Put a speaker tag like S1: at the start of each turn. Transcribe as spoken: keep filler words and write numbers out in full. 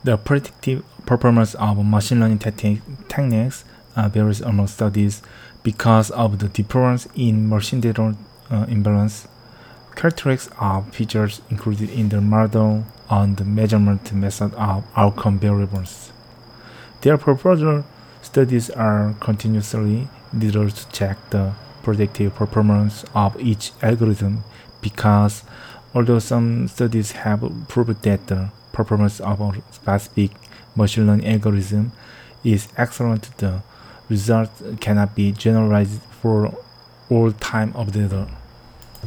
S1: The predictive performance of machine learning te- techniques uh, varies among studies because of the difference in machine data uh, imbalance, characteristics of features included in the model, and the measurement method of outcome variables. Therefore, further studies are continuously needed to check the predictive performance of each algorithm because although some studies have proved that the performance of a specific machine learning algorithm is excellent, the result cannot be generalized for all time of data.